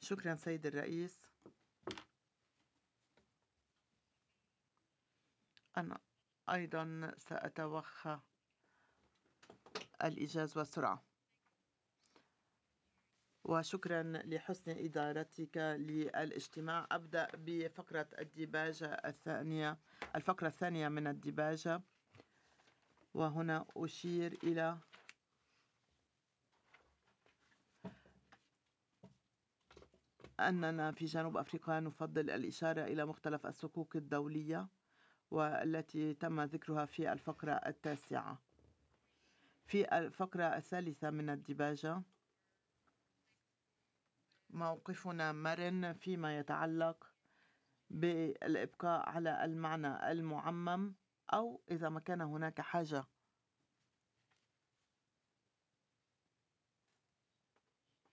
شكرا سيد الرئيس. أنا أيضا سأتوخى الإيجاز والسرعة. وشكرا لحسن إدارتك للاجتماع. أبدأ بفقرة الديباجة الثانية، الفقرة الثانية من الديباجة. وهنا أشير إلى أننا في جنوب أفريقيا نفضل الإشارة إلى مختلف الصكوك الدولية والتي تم ذكرها في الفقرة التاسعة. في الفقرة الثالثة من الديباجة موقفنا مرن فيما يتعلق بالإبقاء على المعنى المعمم، أو إذا ما كان هناك حاجة